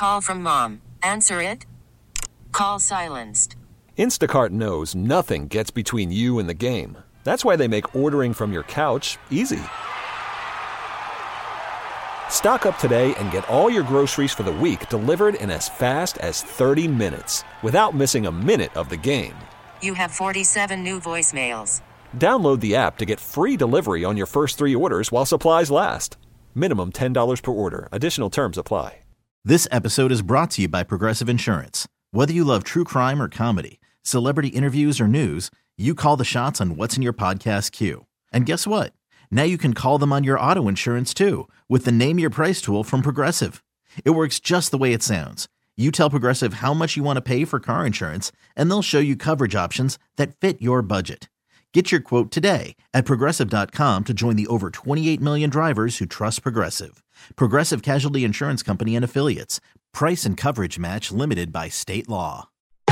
Call from mom. Answer it. Call silenced. Instacart knows nothing gets between you and the game. That's why they make ordering from your couch easy. Stock up today and get all your groceries for the week delivered in as fast as 30 minutes without missing a minute of the game. You have 47 new voicemails. Download the app to get free delivery on your first 3 orders while supplies last. Minimum $10 per order. Additional terms apply. This episode is brought to you by Progressive Insurance. Whether you love true crime or comedy, celebrity interviews or news, you call the shots on what's in your podcast queue. And guess what? Now you can call them on your auto insurance too with the Name Your Price tool from Progressive. It works just the way it sounds. You tell Progressive how much you want to pay for car insurance, and they'll show you coverage options that fit your budget. Get your quote today at Progressive.com to join the over 28 million drivers who trust Progressive. Progressive Casualty Insurance Company and Affiliates. Price and coverage match limited by state law.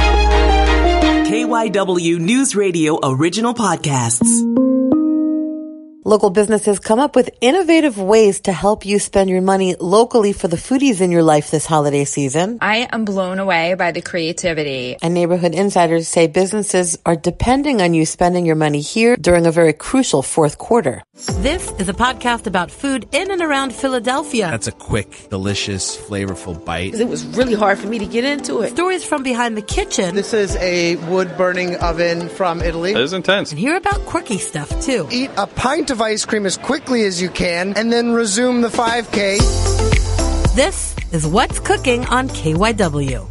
KYW News Radio original podcasts. Local businesses come up with innovative ways to help you spend your money locally for the foodies in your life this holiday season. I am blown away by the creativity. And neighborhood insiders say businesses are depending on you spending your money here during a very crucial fourth quarter. This is a podcast about food in and around Philadelphia. That's a quick, delicious, flavorful bite. It was really hard for me to get into it. Stories from behind the kitchen. This is a wood-burning oven from Italy. It is intense. And hear about quirky stuff, too. Eat a pint of ice cream as quickly as you can, and then resume the 5K. This is What's Cooking on KYW.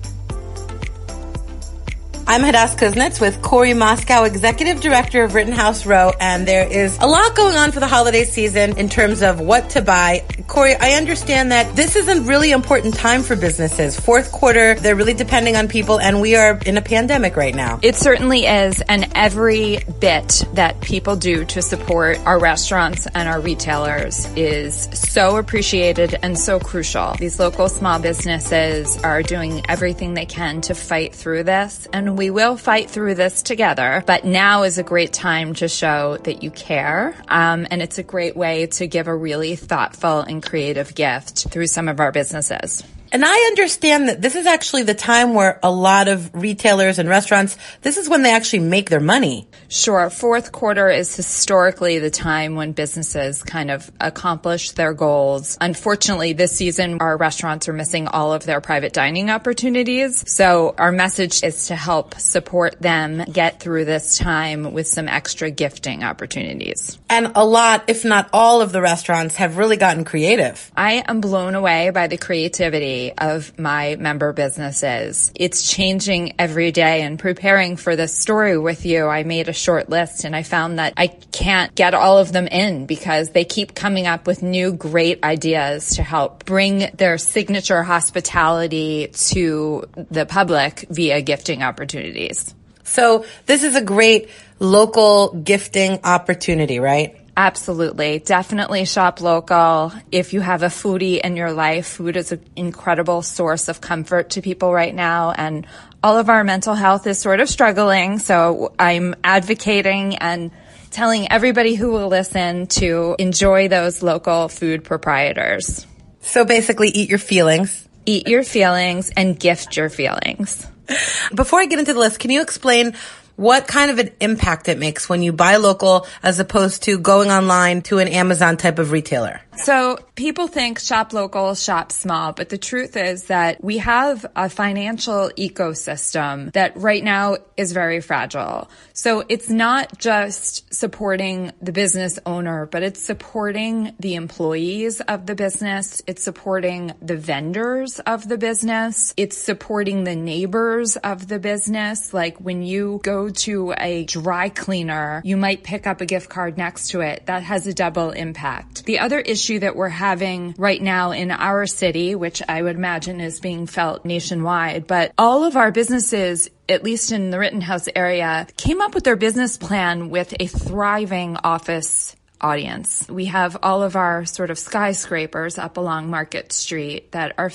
I'm Hadass Kuznets with Corey Moscow, Executive Director of Rittenhouse Row, and there is a lot going on for the holiday season in terms of what to buy. Corey, I understand that this is a really important time for businesses. Fourth quarter, they're really depending on people, and we are in a pandemic right now. It certainly is, and every bit that people do to support our restaurants and our retailers is so appreciated and so crucial. These local small businesses are doing everything they can to fight through this, and we will fight through this together, but now is a great time to show that you care, and it's a great way to give a really thoughtful and creative gift through some of our businesses. And I understand that this is actually the time where a lot of retailers and restaurants, this is when they actually make their money. Sure. Fourth quarter is historically the time when businesses kind of accomplish their goals. Unfortunately, this season, our restaurants are missing all of their private dining opportunities. So our message is to help support them get through this time with some extra gifting opportunities. And a lot, if not all of the restaurants have really gotten creative. I am blown away by the creativity of my member businesses. It's changing every day, and preparing for this story with you, I made a short list and I found that I can't get all of them in because they keep coming up with new great ideas to help bring their signature hospitality to the public via gifting opportunities. So this is a great local gifting opportunity, right? Absolutely. Definitely shop local. If you have a foodie in your life, food is an incredible source of comfort to people right now. And all of our mental health is sort of struggling. So I'm advocating and telling everybody who will listen to enjoy those local food proprietors. So basically eat your feelings. Eat your feelings and gift your feelings. Before I get into the list, can you explain what kind of an impact it makes when you buy local as opposed to going online to an Amazon type of retailer? So people think shop local, shop small, but the truth is that we have a financial ecosystem that right now is very fragile. So it's not just supporting the business owner, but it's supporting the employees of the business. It's supporting the vendors of the business. It's supporting the neighbors of the business. Like when you go to a dry cleaner, you might pick up a gift card next to it. That has a double impact. The other issue that we're having right now in our city, which I would imagine is being felt nationwide, but all of our businesses, at least in the Rittenhouse area, came up with their business plan with a thriving office audience. We have all of our sort of skyscrapers up along Market Street that are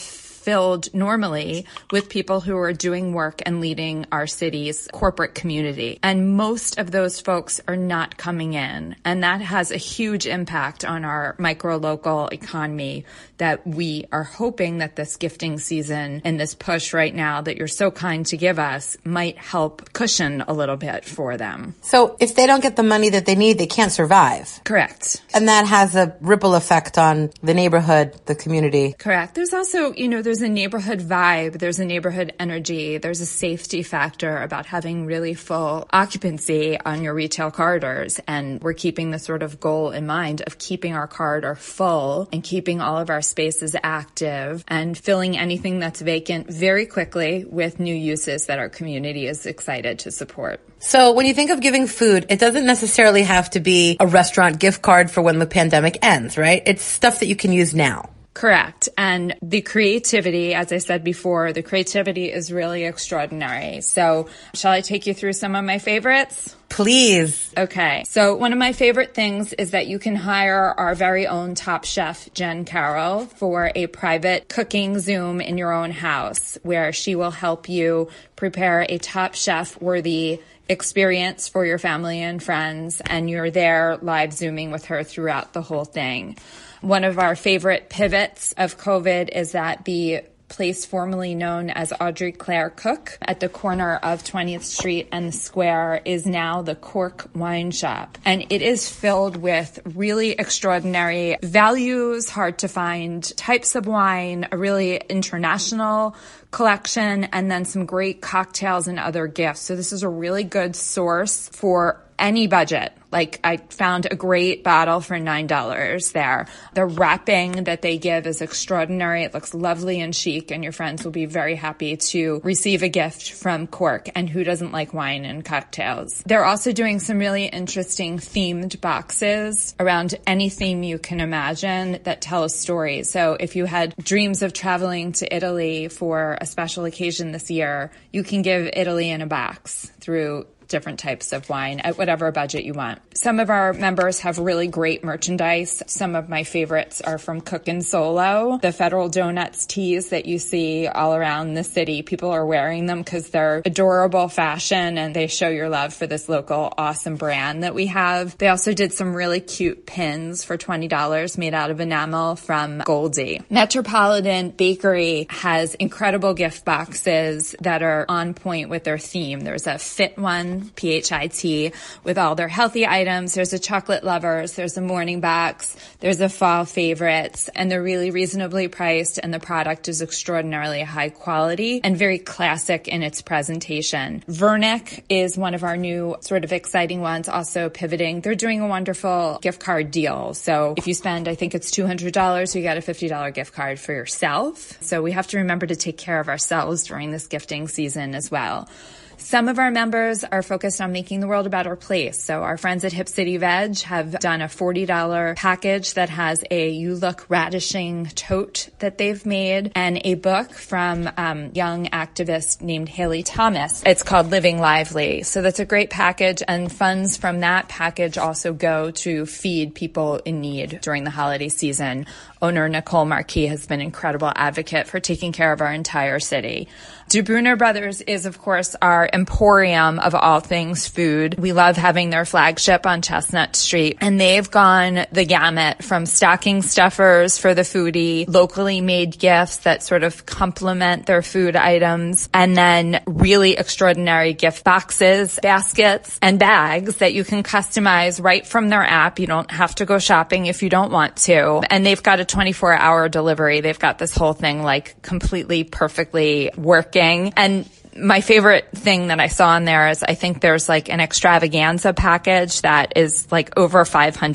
filled normally with people who are doing work and leading our city's corporate community. And most of those folks are not coming in. And that has a huge impact on our micro-local economy that we are hoping that this gifting season and this push right now that you're so kind to give us might help cushion a little bit for them. So if they don't get the money that they need, they can't survive. Correct. And that has a ripple effect on the neighborhood, the community. Correct. There's also, there's a neighborhood vibe, there's a neighborhood energy, there's a safety factor about having really full occupancy on your retail corridors. And we're keeping the sort of goal in mind of keeping our corridor full and keeping all of our spaces active and filling anything that's vacant very quickly with new uses that our community is excited to support. So when you think of giving food, it doesn't necessarily have to be a restaurant gift card for when the pandemic ends, right? It's stuff that you can use now. Correct. And the creativity, as I said before, the creativity is really extraordinary. So shall I take you through some of my favorites? Please. Okay. So one of my favorite things is that you can hire our very own top chef, Jen Carroll, for a private cooking Zoom in your own house, where she will help you prepare a top chef worthy experience for your family and friends. And you're there live Zooming with her throughout the whole thing. One of our favorite pivots of COVID is that the place formerly known as Audrey Claire Cook at the corner of 20th Street and the Square is now the Cork Wine Shop. And it is filled with really extraordinary values, hard to find types of wine, a really international collection, and then some great cocktails and other gifts. So this is a really good source for any budget. Like, I found a great bottle for $9 there. The wrapping that they give is extraordinary. It looks lovely and chic, and your friends will be very happy to receive a gift from Cork. And who doesn't like wine and cocktails? They're also doing some really interesting themed boxes around any theme you can imagine that tell a story. So if you had dreams of traveling to Italy for a special occasion this year, you can give Italy in a box through different types of wine at whatever budget you want. Some of our members have really great merchandise. Some of my favorites are from Cook and Solo. The Federal Donuts tees that you see all around the city, people are wearing them because they're adorable fashion and they show your love for this local awesome brand that we have. They also did some really cute pins for $20 made out of enamel from Goldie. Metropolitan Bakery has incredible gift boxes that are on point with their theme. There's a fit one, PHIT, with all their healthy items. There's a chocolate lovers, there's a morning box, there's a fall favorites, and they're really reasonably priced, and the product is extraordinarily high quality and very classic in its presentation. Vernick is one of our new sort of exciting ones, also pivoting. They're doing a wonderful gift card deal. So if you spend, I think it's $200, you get a $50 gift card for yourself. So we have to remember to take care of ourselves during this gifting season as well. Some of our members are focused on making the world a better place. So our friends at Hip City Veg have done a $40 package that has a You Look Radishing tote that they've made and a book from young activist named Haley Thomas. It's called Living Lively. So that's a great package, and funds from that package also go to feed people in need during the holiday season. Owner Nicole Marquis has been an incredible advocate for taking care of our entire city. DeBruner Brothers is, of course, our emporium of all things food. We love having their flagship on Chestnut Street, and they've gone the gamut from stocking stuffers for the foodie, locally made gifts that sort of complement their food items, and then really extraordinary gift boxes, baskets, and bags that you can customize right from their app. You don't have to go shopping if you don't want to. And they've got a 24-hour delivery. They've got this whole thing like completely perfectly working. And my favorite thing that I saw in there is I think there's like an extravaganza package that is like over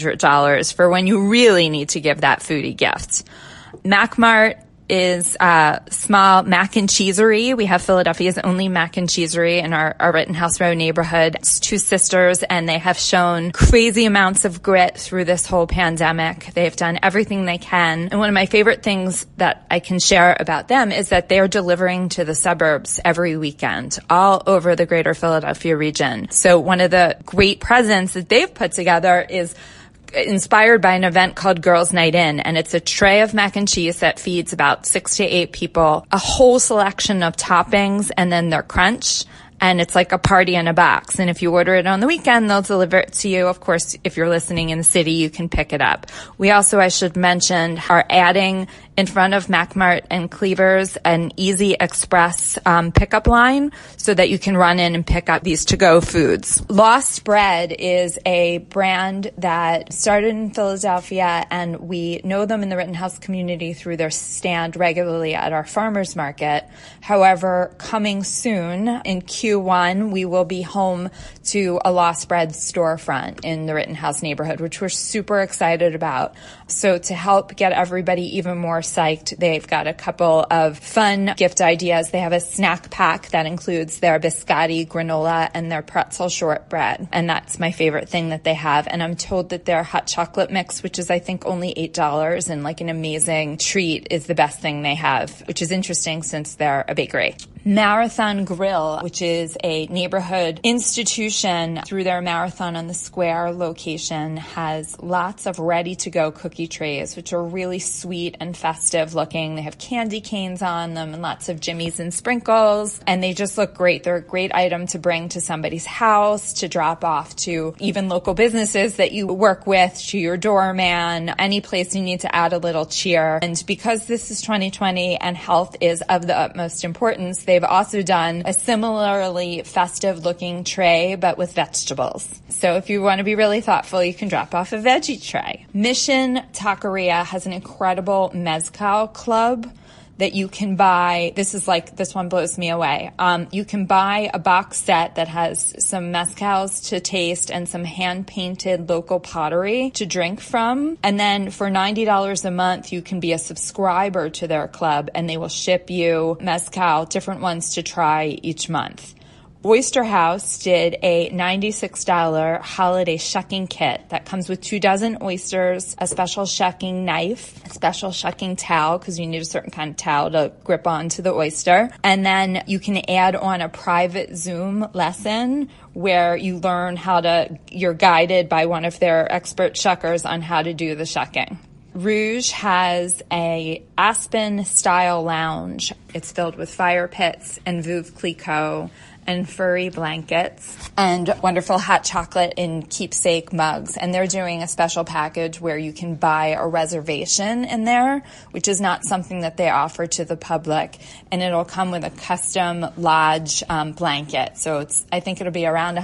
$500 for when you really need to give that foodie gift. MacMart is a small mac and cheesery. We have Philadelphia's only mac and cheesery in our Rittenhouse Row neighborhood. It's two sisters, and they have shown crazy amounts of grit through this whole pandemic. They've done everything they can. And one of my favorite things that I can share about them is that they're delivering to the suburbs every weekend, all over the greater Philadelphia region. So one of the great presents that they've put together is inspired by an event called Girls Night In, and it's a tray of mac and cheese that feeds about 6 to 8 people, a whole selection of toppings, and then their crunch. And it's like a party in a box. And if you order it on the weekend, they'll deliver it to you. Of course, if you're listening in the city, you can pick it up. We also, I should mention, are adding in front of MacMart and Cleavers an Easy Express pickup line so that you can run in and pick up these to-go foods. Lost Bread is a brand that started in Philadelphia, and we know them in the Rittenhouse community through their stand regularly at our farmers market. However, coming soon in Q1, we will be home to a Lost Bread storefront in the Rittenhouse neighborhood, which we're super excited about. So to help get everybody even more psyched, they've got a couple of fun gift ideas. They have a snack pack that includes their biscotti granola and their pretzel shortbread. And that's my favorite thing that they have. And I'm told that their hot chocolate mix, which is I think only $8 and like an amazing treat, is the best thing they have, which is interesting since they're a bakery. Marathon Grill, which is a neighborhood institution through their Marathon on the Square location, has lots of ready-to-go cookie trays, which are really sweet and festive looking. They have candy canes on them and lots of jimmies and sprinkles, and they just look great. They're a great item to bring to somebody's house, to drop off to even local businesses that you work with, to your doorman, any place you need to add a little cheer. And because this is 2020 and health is of the utmost importance, they've also done a similarly festive looking tray, but with vegetables. So if you want to be really thoughtful, you can drop off a veggie tray. Mission Taqueria has an incredible mezcal club that you can buy. This one blows me away. You can buy a box set that has some mezcals to taste and some hand-painted local pottery to drink from. And then for $90 a month, you can be a subscriber to their club, and they will ship you mezcal, different ones to try each month. Oyster House did a $96 holiday shucking kit that comes with 24 oysters, a special shucking knife, a special shucking towel, because you need a certain kind of towel to grip onto the oyster. And then you can add on a private Zoom lesson where you learn you're guided by one of their expert shuckers on how to do the shucking. Rouge has a Aspen-style lounge. It's filled with fire pits and Veuve Clicquot and furry blankets and wonderful hot chocolate in keepsake mugs. And they're doing a special package where you can buy a reservation in there, which is not something that they offer to the public. And it'll come with a custom lodge blanket. So I think it'll be around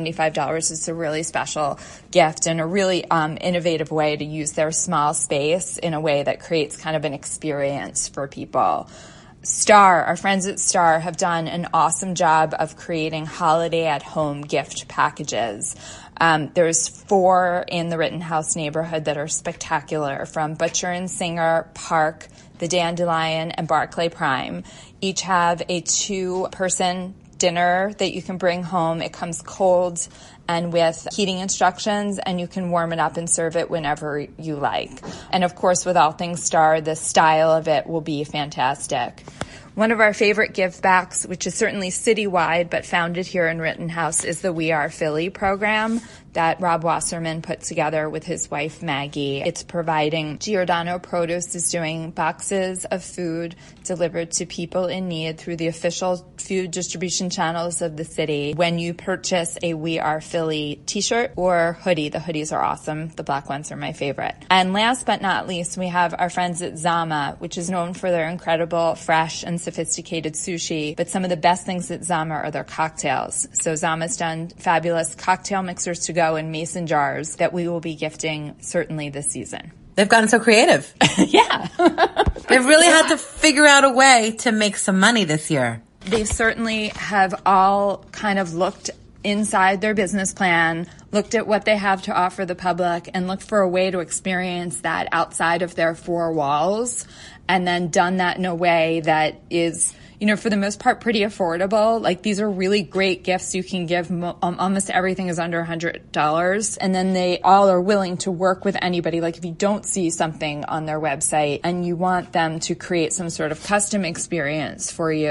$175. It's a really special gift and a really innovative way to use their small space in a way that creates kind of an experience for people. Star, our friends at Star, have done an awesome job of creating holiday at home gift packages. There's 4 in the Rittenhouse neighborhood that are spectacular, from Butcher and Singer, Park, the Dandelion, and Barclay Prime. Each have a 2-person dinner that you can bring home. It comes cold and with heating instructions, and you can warm it up and serve it whenever you like. And of course, with all things Star, the style of it will be fantastic. One of our favorite give backs, which is certainly citywide but founded here in Rittenhouse, is the We Are Philly program that Rob Wasserman put together with his wife Maggie. It's providing Giordano Produce is doing boxes of food delivered to people in need through the official food distribution channels of the city. When you purchase a We Are Philly t-shirt or hoodie, the hoodies are awesome. The black ones are my favorite. And last but not least, we have our friends at Zama, which is known for their incredible, fresh, and sophisticated sushi. But some of the best things at Zama are their cocktails. So Zama's done fabulous cocktail mixers to go in mason jars that we will be gifting certainly this season. They've gotten so creative. Yeah. They've really had to figure out a way to make some money this year. They certainly have all kind of looked inside their business plan, looked at what they have to offer the public, and looked for a way to experience that outside of their 4 walls, and then done that in a way that is, for the most part, pretty affordable. Like, these are really great gifts you can give. Almost everything is under $100. And then they all are willing to work with anybody. Like, if you don't see something on their website and you want them to create some sort of custom experience for you,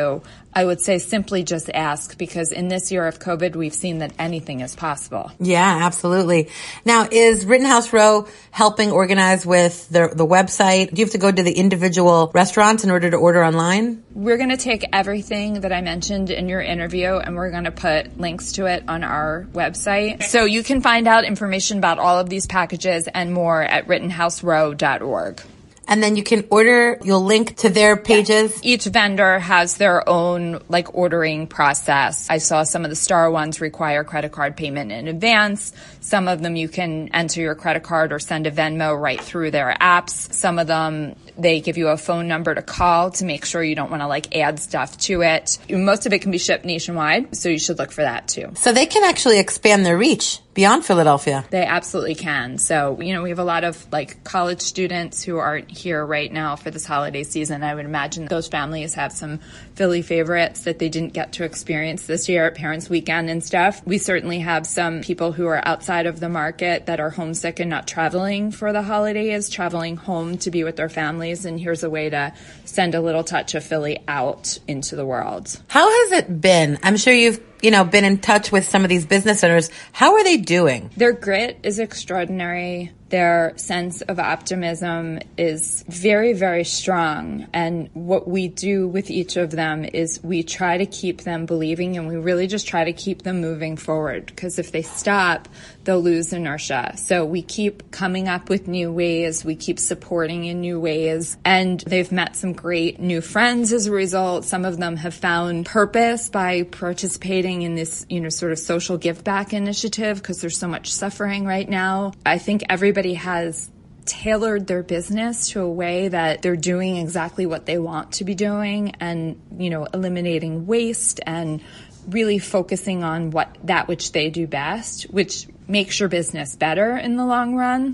I would say simply just ask, because in this year of COVID, we've seen that anything is possible. Yeah, absolutely. Now, is Rittenhouse Row helping organize with the website? Do you have to go to the individual restaurants in order to order online? We're going to take everything that I mentioned in your interview and we're going to put links to it on our website. So you can find out information about all of these packages and more at rittenhouserow.org. And then you can order, you'll link to their pages. Yeah. Each vendor has their own ordering process. I saw some of the star ones require credit card payment in advance. Some of them you can enter your credit card or send a Venmo right through their apps. Some of them, they give you a phone number to call to make sure you don't want to add stuff to it. Most of it can be shipped nationwide, so you should look for that too. So they can actually expand their reach beyond Philadelphia. They absolutely can. So, we have a lot of college students who aren't here right now for this holiday season. I would imagine those families have some Philly favorites that they didn't get to experience this year at Parents' Weekend and stuff. We certainly have some people who are outside of the market that are homesick and not traveling for the holidays, traveling home to be with their families. And here's a way to send a little touch of Philly out into the world. How has it been? I'm sure you've been in touch with some of these business owners. How are they doing? Their grit is extraordinary. Their sense of optimism is very, very strong. And what we do with each of them is we try to keep them believing, and we really just try to keep them moving forward, because if they stop, they'll lose inertia. So we keep coming up with new ways. We keep supporting in new ways. And they've met some great new friends as a result. Some of them have found purpose by participating in this, sort of social give back initiative, because there's so much suffering right now. I think everybody has tailored their business to a way that they're doing exactly what they want to be doing, and, eliminating waste and really focusing on that which they do best, which makes your business better in the long run.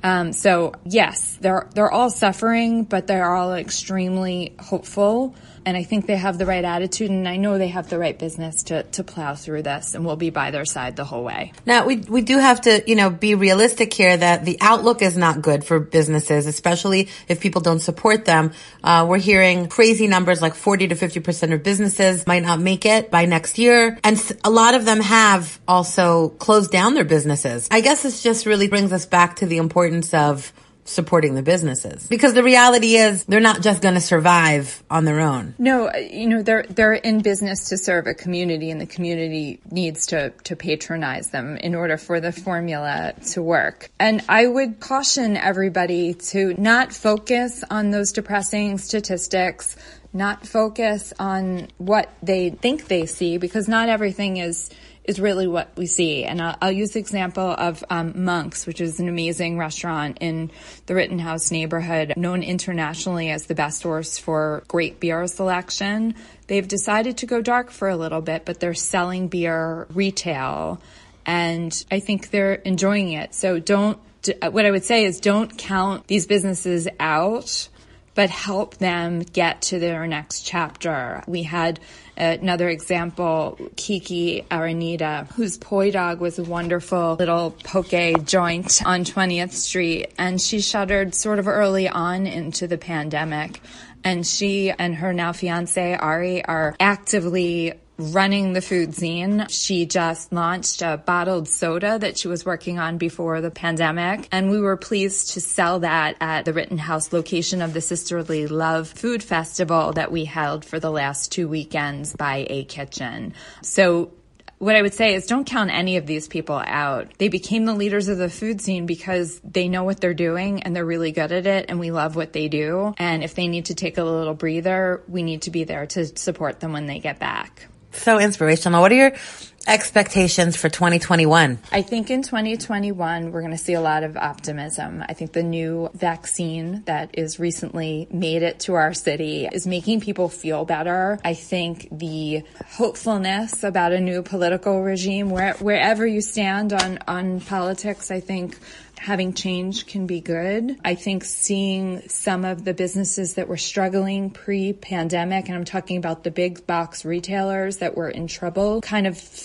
So yes, they're all suffering, but they're all extremely hopeful. And I think they have the right attitude, and I know they have the right business to plow through this, and we'll be by their side the whole way. Now, we do have to, be realistic here that the outlook is not good for businesses, especially if people don't support them. We're hearing crazy numbers like 40 to 50% of businesses might not make it by next year. And a lot of them have also closed down their businesses. I guess this just really brings us back to the importance of supporting the businesses, because the reality is they're not just going to survive on their own. No, they're in business to serve a community, and the community needs to patronize them in order for the formula to work. And I would caution everybody to not focus on those depressing statistics, not focus on what they think they see, because not everything is really what we see. And I'll use the example of Monk's, which is an amazing restaurant in the Rittenhouse neighborhood, known internationally as the best source for great beer selection. They've decided to go dark for a little bit, but they're selling beer retail, and I think they're enjoying it. So what I would say is don't count these businesses out, but help them get to their next chapter. We had another example, Kiki Aranita, whose Poi Dog was a wonderful little poke joint on 20th Street, and she shuttered sort of early on into the pandemic. And she and her now fiance, Ari, are actively running the food zine. She just launched a bottled soda that she was working on before the pandemic, and we were pleased to sell that at the Rittenhouse location of the Sisterly Love Food Festival that we held for the last 2 weekends by A Kitchen. So what I would say is don't count any of these people out. They became the leaders of the food scene because they know what they're doing and they're really good at it, and we love what they do. And if they need to take a little breather, we need to be there to support them when they get back. So inspirational. What are your expectations for 2021? I think in 2021, we're going to see a lot of optimism. I think the new vaccine that is recently made it to our city is making people feel better. I think the hopefulness about a new political regime, wherever you stand on politics, I think having change can be good. I think seeing some of the businesses that were struggling pre-pandemic, and I'm talking about the big box retailers that were in trouble, kind of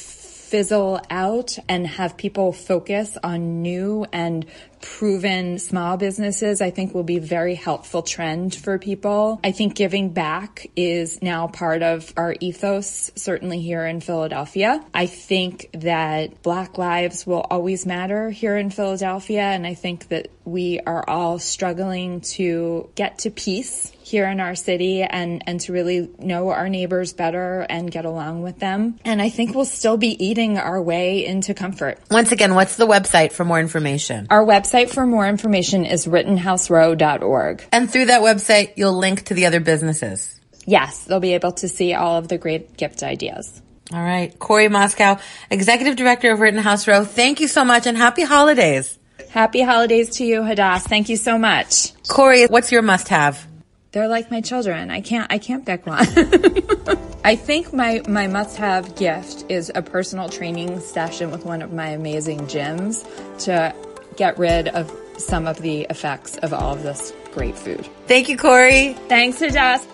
fizzle out and have people focus on new and proven small businesses, I think will be a very helpful trend for people. I think giving back is now part of our ethos, certainly here in Philadelphia. I think that Black lives will always matter here in Philadelphia, and I think that we are all struggling to get to peace here in our city and to really know our neighbors better and get along with them. And I think we'll still be eating our way into comfort. Once again, what's the website for more information? Our website for more information is RittenhouseRow.org. And through that website, you'll link to the other businesses. Yes, they'll be able to see all of the great gift ideas. All right. Corey Moskow, Executive Director of Rittenhouse Row, thank you so much and happy holidays. Happy holidays to you, Hadass. Thank you so much. Corey, what's your must-have? They're like my children. I can't pick one. I think my must-have gift is a personal training session with one of my amazing gyms to get rid of some of the effects of all of this great food. Thank you, Corey. Thanks, Hadass.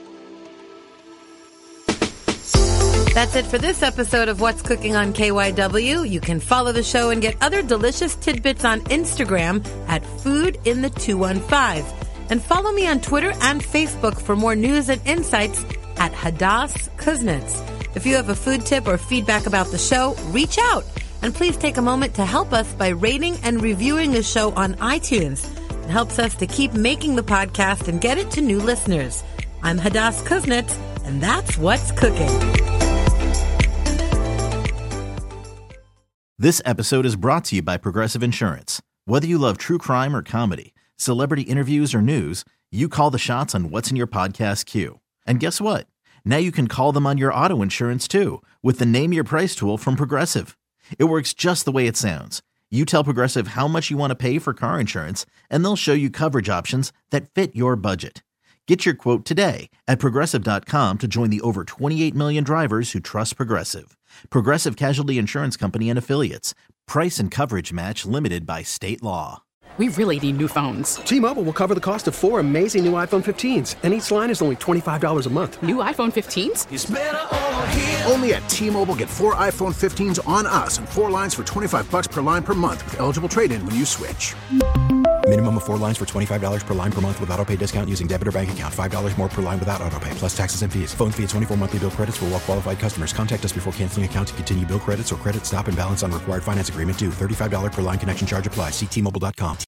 That's it for this episode of What's Cooking on KYW. You can follow the show and get other delicious tidbits on Instagram at foodinthe215. And follow me on Twitter and Facebook for more news and insights at Hadass Kuznets. If you have a food tip or feedback about the show, reach out. And please take a moment to help us by rating and reviewing the show on iTunes. It helps us to keep making the podcast and get it to new listeners. I'm Hadass Kuznets, and that's What's Cooking. This episode is brought to you by Progressive Insurance. Whether you love true crime or comedy, celebrity interviews or news, you call the shots on what's in your podcast queue. And guess what? Now you can call them on your auto insurance too with the Name Your Price tool from Progressive. It works just the way it sounds. You tell Progressive how much you want to pay for car insurance, and they'll show you coverage options that fit your budget. Get your quote today at Progressive.com to join the over 28 million drivers who trust Progressive. Progressive Casualty Insurance Company and Affiliates. Price and coverage match limited by state law. We really need new phones. T-Mobile will cover the cost of 4 amazing new iPhone 15s, and each line is only $25 a month. New iPhone 15s? It's better over here. Only at T-Mobile, get 4 iPhone 15s on us and 4 lines for $25 per line per month with eligible trade-in when you switch. Minimum of 4 lines for $25 per line per month with autopay discount using debit or bank account. $5 more per line without autopay, plus taxes and fees. Phone fee at 24 monthly bill credits for well-qualified customers. Contact us before canceling account to continue bill credits or credit stop and balance on required finance agreement due. $35 per line connection charge applies. See T-Mobile.com.